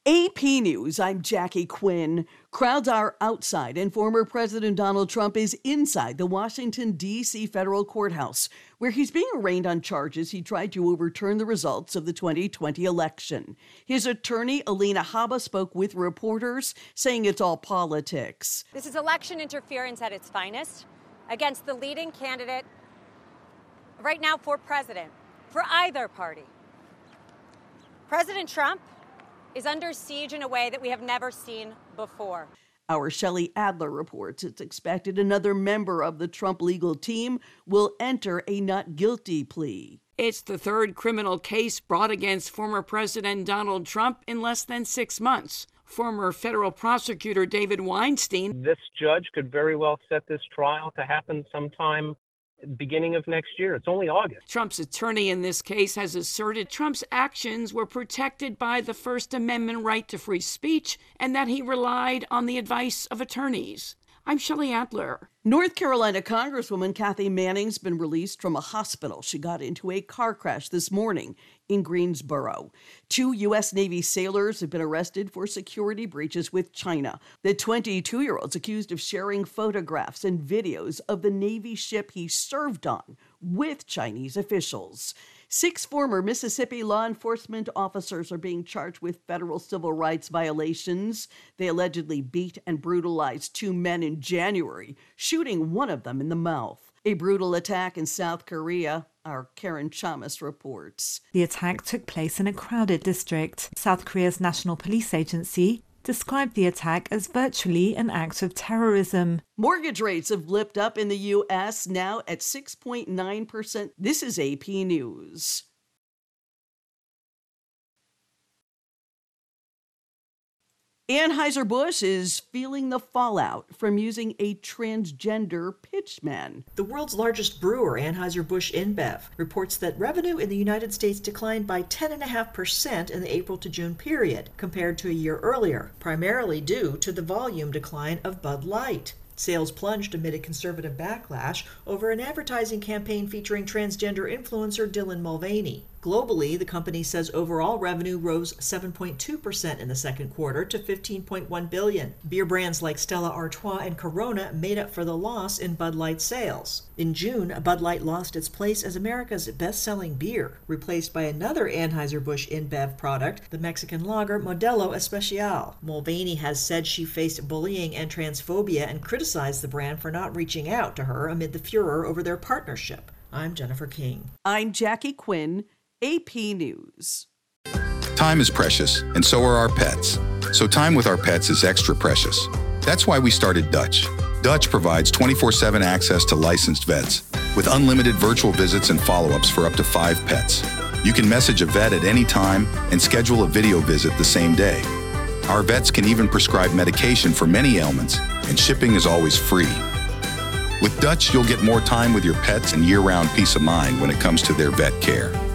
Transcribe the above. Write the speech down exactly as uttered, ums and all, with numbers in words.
A P News, I'm Jackie Quinn. Crowds are outside and former President Donald Trump is inside the Washington, D C federal courthouse, where he's being arraigned on charges he tried to overturn the results of the twenty twenty election. His attorney, Alina Habba, spoke with reporters, saying it's all politics. This is election interference at its finest against the leading candidate right now for president, for either party. President Trump is under siege in a way that we have never seen before. Our Shelley Adler reports it's expected another member of the Trump legal team will enter a not guilty plea. It's the third criminal case brought against former President Donald Trump in less than six months. Former federal prosecutor David Weinstein. This judge could very well set this trial to happen sometime beginning of next year. It's only August. Trump's attorney in this case has asserted Trump's actions were protected by the First Amendment right to free speech and that he relied on the advice of attorneys. I'm Shelley Adler. North Carolina Congresswoman Kathy Manning's been released from a hospital. She got into a car crash this morning in Greensboro. Two U S Navy sailors have been arrested for security breaches with China. The twenty-two-year-old's accused of sharing photographs and videos of the Navy ship he served on with Chinese officials. Six former Mississippi law enforcement officers are being charged with federal civil rights violations. They allegedly beat and brutalized two men in January, shooting one of them in the mouth. A brutal attack in South Korea, our Karen Chamas reports. The attack took place in a crowded district. South Korea's National Police Agency described the attack as virtually an act of terrorism. Mortgage rates have blipped up in the U S, now at six point nine percent. This is A P News. Anheuser-Busch is feeling the fallout from using a transgender pitchman. The world's largest brewer, Anheuser-Busch InBev, reports that revenue in the United States declined by ten point five percent in the April to June period compared to a year earlier, primarily due to the volume decline of Bud Light. Sales plunged amid a conservative backlash over an advertising campaign featuring transgender influencer Dylan Mulvaney. Globally, the company says overall revenue rose seven point two percent in the second quarter to fifteen point one billion dollars. Beer brands like Stella Artois and Corona made up for the loss in Bud Light sales. In June, Bud Light lost its place as America's best-selling beer, replaced by another Anheuser-Busch InBev product, the Mexican lager Modelo Especial. Mulvaney has said she faced bullying and transphobia and criticized the brand for not reaching out to her amid the furor over their partnership. I'm Jennifer King. I'm Jackie Quinn. A P News. Time is precious, and so are our pets. So time with our pets is extra precious. That's why we started Dutch. Dutch provides twenty-four seven access to licensed vets, with unlimited virtual visits and follow-ups for up to five pets. You can message a vet at any time and schedule a video visit the same day. Our vets can even prescribe medication for many ailments, and shipping is always free. With Dutch, you'll get more time with your pets and year-round peace of mind when it comes to their vet care.